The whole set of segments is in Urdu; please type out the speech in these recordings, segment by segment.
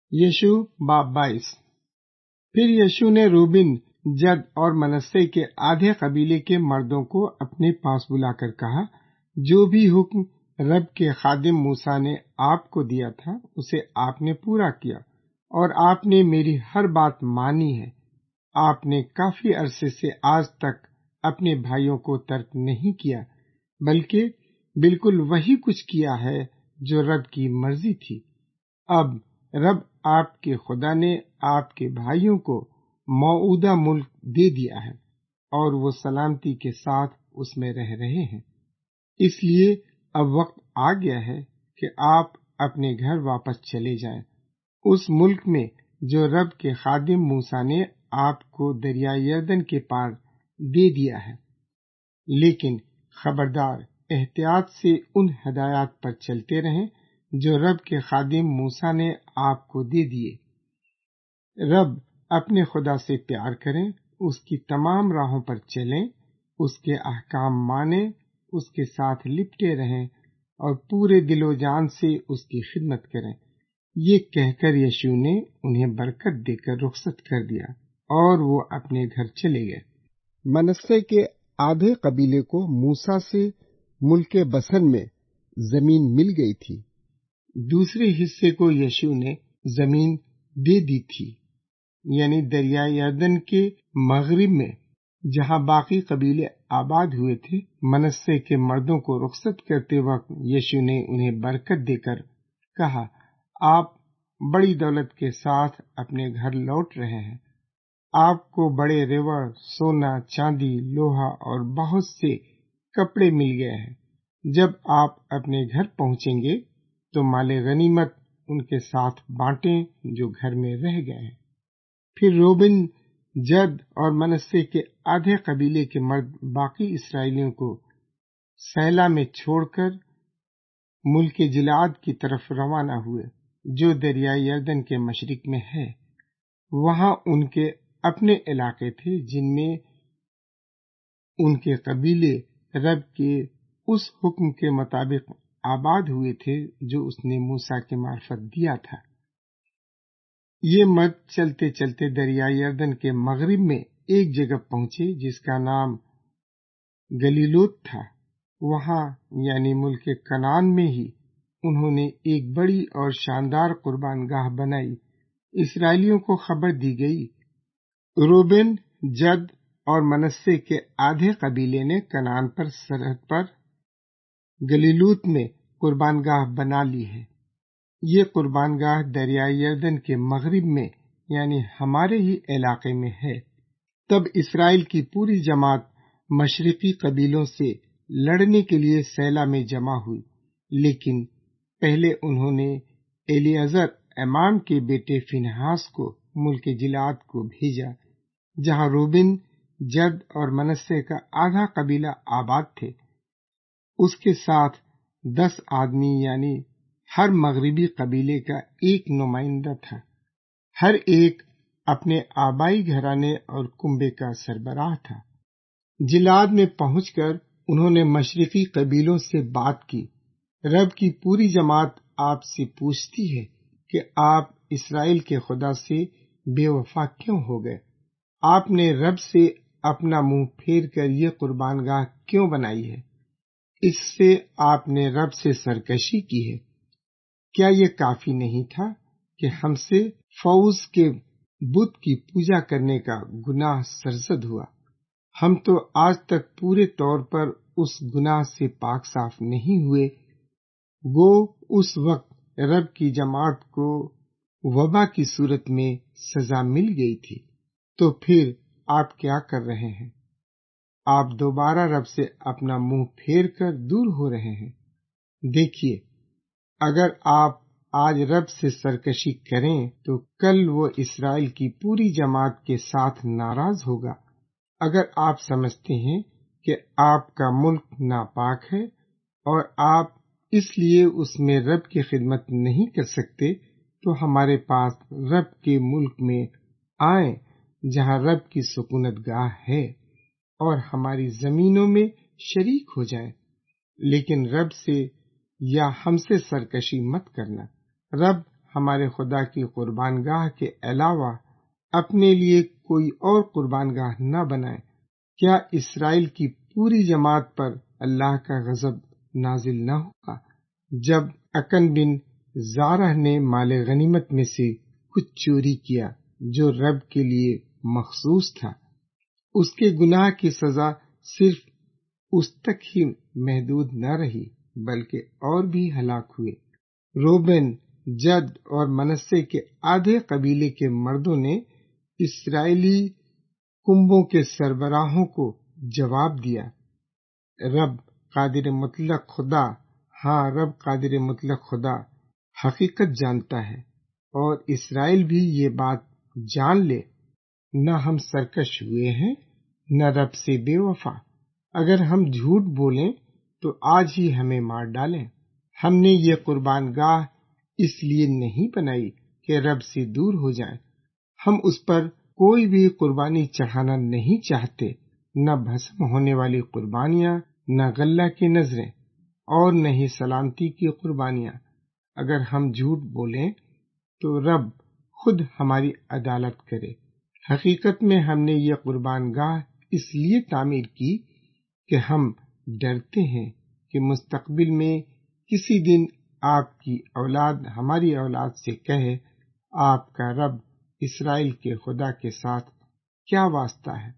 یشوع باب 22۔ پھر یشوع نے روبن، جد اور منسے کے آدھے قبیلے کے مردوں کو اپنے پاس بلا کر کہا، جو بھی حکم رب کے خادم موسیٰ نے آپ کو دیا تھا اسے آپ نے پورا کیا، اور آپ نے میری ہر بات مانی ہے۔ آپ نے کافی عرصے سے آج تک اپنے بھائیوں کو ترک نہیں کیا، بلکہ بالکل وہی کچھ کیا ہے جو رب کی مرضی تھی۔ اب رب آپ کے خدا نے آپ کے بھائیوں کو موعودہ ملک دے دیا ہے، اور وہ سلامتی کے ساتھ اس میں رہ رہے ہیں۔ اس لیے اب وقت آ گیا ہے کہ آپ اپنے گھر واپس چلے جائیں، اس ملک میں جو رب کے خادم موسیٰ نے آپ کو دریائے یردن کے پار دے دیا ہے۔ لیکن خبردار، احتیاط سے ان ہدایات پر چلتے رہیں جو رب کے خادم موسیٰ نے آپ کو دے دیے۔ رب اپنے خدا سے پیار کریں، اس کی تمام راہوں پر چلیں، اس کے احکام مانیں، اس کے ساتھ لپٹے رہیں اور پورے دل و جان سے اس کی خدمت کریں۔ یہ کہہ کر یشوع نے انہیں برکت دے کر رخصت کر دیا، اور وہ اپنے گھر چلے گئے۔ منسے کے آدھے قبیلے کو موسیٰ سے ملک بسن میں زمین مل گئی تھی، دوسرے حصے کو یشوع نے زمین دے دی تھی، یعنی دریائے یردن کے مغرب میں جہاں باقی قبیلے آباد ہوئے تھے۔ منسے کے مردوں کو رخصت کرتے وقت یشوع نے انہیں برکت دے کر کہا، آپ بڑی دولت کے ساتھ اپنے گھر لوٹ رہے ہیں۔ آپ کو بڑے ریوڑ، سونا، چاندی، لوہا اور بہت سے کپڑے مل گئے ہیں۔ جب آپ اپنے گھر پہنچیں گے تو مال غنیمت ان کے ساتھ بانٹیں جو گھر میں رہ گئے ہیں۔ پھر روبن، جد اور منسے کے آدھے قبیلے کے مرد باقی اسرائیلیوں کو سیلا میں چھوڑ کر ملک جلعاد کی طرف روانہ ہوئے، جو دریائے یردن کے مشرق میں ہے۔ وہاں ان کے اپنے علاقے تھے جن میں ان کے قبیلے رب کے اس حکم کے مطابق آباد ہوئے تھے جو اس نے موسیٰ کے معرفت دیا تھا۔ یہ مرد چلتے چلتے دریائے یردن کے مغرب میں ایک جگہ پہنچے جس کا نام گلیلوت تھا۔ وہاں یعنی ملک کنعان میں ہی انہوں نے ایک بڑی اور شاندار قربان گاہ بنائی۔ اسرائیلیوں کو خبر دی گئی، روبن، جد اور منسے کے آدھے قبیلے نے کنعان پر سرحد پر گلیلوت میں قربان گاہ بنا لی ہے۔ یہ قربان گاہ دریائے یردن کے مغرب میں یعنی ہمارے ہی علاقے میں ہے۔ تب اسرائیل کی پوری جماعت مشرقی قبیلوں سے لڑنے کے لیے سیلا میں جمع ہوئی، لیکن پہلے انہوں نے الیعزر امام کے بیٹے فنہاس کو ملک جلعاد کو بھیجا، جہاں روبن، جد اور منسے کا آدھا قبیلہ آباد تھے۔ اس کے ساتھ 10 آدمی یعنی ہر مغربی قبیلے کا ایک نمائندہ تھا، ہر ایک اپنے آبائی گھرانے اور کنبے کا سربراہ تھا۔ جلعاد میں پہنچ کر انہوں نے مشرقی قبیلوں سے بات کی۔ رب کی پوری جماعت آپ سے پوچھتی ہے کہ آپ اسرائیل کے خدا سے بے وفا کیوں ہو گئے؟ آپ نے رب سے اپنا منہ پھیر کر یہ قربان گاہ کیوں بنائی ہے؟ اس سے آپ نے رب سے سرکشی کی ہے۔ کیا یہ کافی نہیں تھا کہ ہم سے فوز کے بت کی پوجا کرنے کا گناہ سرزد ہوا؟ ہم تو آج تک پورے طور پر اس گناہ سے پاک صاف نہیں ہوئے۔ گو اس وقت رب کی جماعت کو وبا کی صورت میں سزا مل گئی تھی، تو پھر آپ کیا کر رہے ہیں؟ آپ دوبارہ رب سے اپنا منہ پھیر کر دور ہو رہے ہیں۔ دیکھیے، اگر آپ آج رب سے سرکشی کریں تو کل وہ اسرائیل کی پوری جماعت کے ساتھ ناراض ہوگا۔ اگر آپ سمجھتے ہیں کہ آپ کا ملک ناپاک ہے اور آپ اس لیے اس میں رب کی خدمت نہیں کر سکتے، تو ہمارے پاس رب کے ملک میں آئیں جہاں رب کی سکونت گاہ ہے، اور ہماری زمینوں میں شریک ہو جائیں۔ لیکن رب سے یا ہم سے سرکشی مت کرنا۔ رب ہمارے خدا کی قربان گاہ کے علاوہ اپنے لیے کوئی اور قربان گاہ نہ بنائیں، کیا اسرائیل کی پوری جماعت پر اللہ کا غضب نازل نہ ہوگا؟ جب اکن بن زارہ نے مال غنیمت میں سے کچھ چوری کیا جو رب کے لیے مخصوص تھا، اس کے گناہ کی سزا صرف اس تک ہی محدود نہ رہی بلکہ اور بھی ہلاک ہوئے۔ روبن، جد اور منسے کے آدھے قبیلے کے مردوں نے اسرائیلی کنبوں کے سربراہوں کو جواب دیا، رب قادر مطلق خدا حقیقت جانتا ہے اور اسرائیل بھی یہ بات جان لے، نہ ہم سرکش ہوئے ہیں نہ رب سے بے وفا۔ اگر ہم جھوٹ بولیں تو آج ہی ہمیں مار ڈالیں۔ ہم نے یہ قربان گاہ اس لیے نہیں بنائی کہ رب سے دور ہو جائیں۔ ہم اس پر کوئی بھی قربانی چڑھانا نہیں چاہتے، نہ بھسم ہونے والی قربانیاں، نہ غلہ کی نذریں، اور نہ ہی سلامتی کی قربانیاں۔ اگر ہم جھوٹ بولیں تو رب خود ہماری عدالت کرے۔ حقیقت میں ہم نے یہ قربان گاہ اس لیے تعمیر کی کہ ہم ڈرتے ہیں کہ مستقبل میں کسی دن آپ کی اولاد ہماری اولاد سے کہے، آپ کا رب اسرائیل کے خدا کے ساتھ کیا واسطہ ہے؟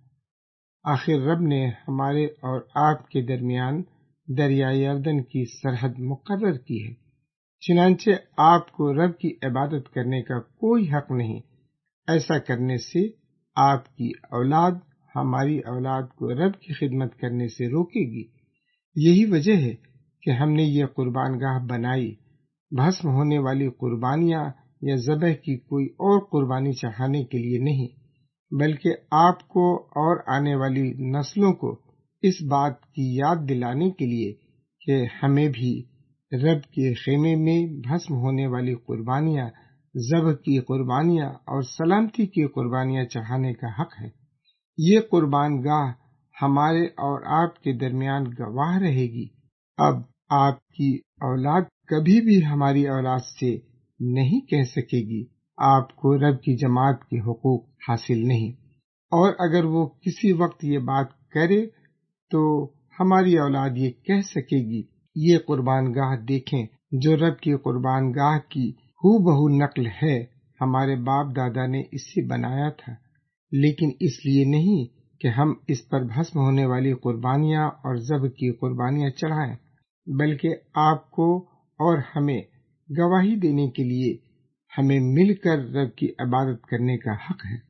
آخر رب نے ہمارے اور آپ کے درمیان دریائے اردن کی سرحد مقرر کی ہے، چنانچہ آپ کو رب کی عبادت کرنے کا کوئی حق نہیں۔ ایسا کرنے سے آپ کی اولاد ہماری اولاد کو رب کی خدمت کرنے سے روکے گی۔ یہی وجہ ہے کہ ہم نے یہ قربان گاہ بنائی، بھسم ہونے والی قربانیاں یا ذبح کی کوئی اور قربانی چڑھانے کے لیے نہیں، بلکہ آپ کو اور آنے والی نسلوں کو اس بات کی یاد دلانے کے لیے کہ ہمیں بھی رب کے خیمے میں بھسم ہونے والی قربانیاں، ذبح کی قربانیاں اور سلامتی کی قربانیاں چڑھانے کا حق ہے۔ یہ قربان گاہ ہمارے اور آپ کے درمیان گواہ رہے گی۔ اب آپ کی اولاد کبھی بھی ہماری اولاد سے نہیں کہہ سکے گی، آپ کو رب کی جماعت کے حقوق حاصل نہیں، اور اگر وہ کسی وقت یہ بات کرے تو ہماری اولاد یہ کہہ سکے گی، یہ قربان گاہ دیکھیں جو رب کی قربان گاہ کی ہو بہو نقل ہے، ہمارے باپ دادا نے اسے بنایا تھا، لیکن اس لیے نہیں کہ ہم اس پر بھسم ہونے والی قربانیاں اور ذبح کی قربانیاں چڑھائیں، بلکہ آپ کو اور ہمیں گواہی دینے کے لیے ہمیں مل کر رب کی عبادت کرنے کا حق ہے۔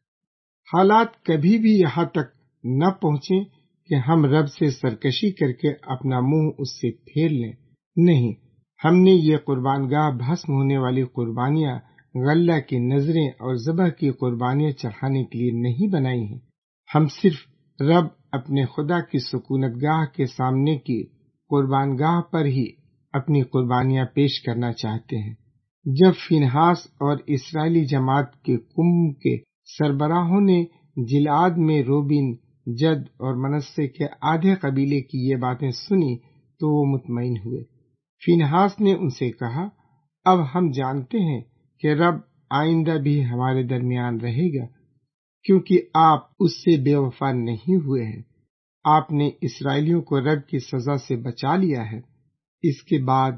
حالات کبھی بھی یہاں تک نہ پہنچیں کہ ہم رب سے سرکشی کر کے اپنا منہ اس سے پھیر لیں۔ نہیں، ہم نے یہ قربان گاہ بھسم ہونے والی قربانیاں، غلہ کی نذریں اور ذبح کی قربانیاں چڑھانے کے لیے نہیں بنائی ہیں۔ ہم صرف رب اپنے خدا کی سکونت گاہ کے سامنے کی قربان گاہ پر ہی اپنی قربانیاں پیش کرنا چاہتے ہیں۔ جب فینہاس اور اسرائیلی جماعت کے قوم کے سربراہوں نے جلعاد میں روبن، جد اور منسے کے آدھے قبیلے کی یہ باتیں سنی تو وہ مطمئن ہوئے۔ فینہاس نے ان سے کہا، اب ہم جانتے ہیں کہ رب آئندہ بھی ہمارے درمیان رہے گا، کیونکہ آپ اس سے بے وفا نہیں ہوئے ہیں۔ آپ نے اسرائیلیوں کو رب کی سزا سے بچا لیا ہے۔ اس کے بعد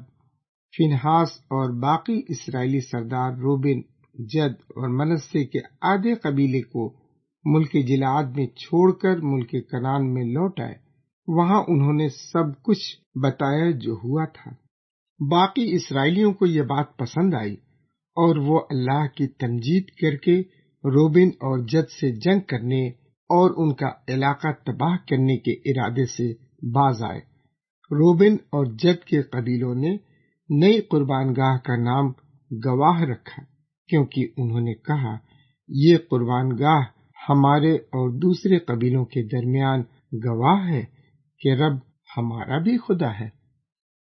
فینہاس اور باقی اسرائیلی سردار روبن، جد اور منسے کے آدھے قبیلے کو ملک جلعاد میں چھوڑ کر ملک کنعان میں لوٹ آئے۔ وہاں انہوں نے سب کچھ بتایا جو ہوا تھا۔ باقی اسرائیلیوں کو یہ بات پسند آئی اور وہ اللہ کی تمجید کر کے روبن اور جد سے جنگ کرنے اور ان کا علاقہ تباہ کرنے کے ارادے سے باز آئے۔ روبن اور جد کے قبیلوں نے نئی قربان گاہ کا نام گواہ رکھا، کیونکہ انہوں نے کہا، یہ قربان گاہ ہمارے اور دوسرے قبیلوں کے درمیان گواہ ہے کہ رب ہمارا بھی خدا ہے۔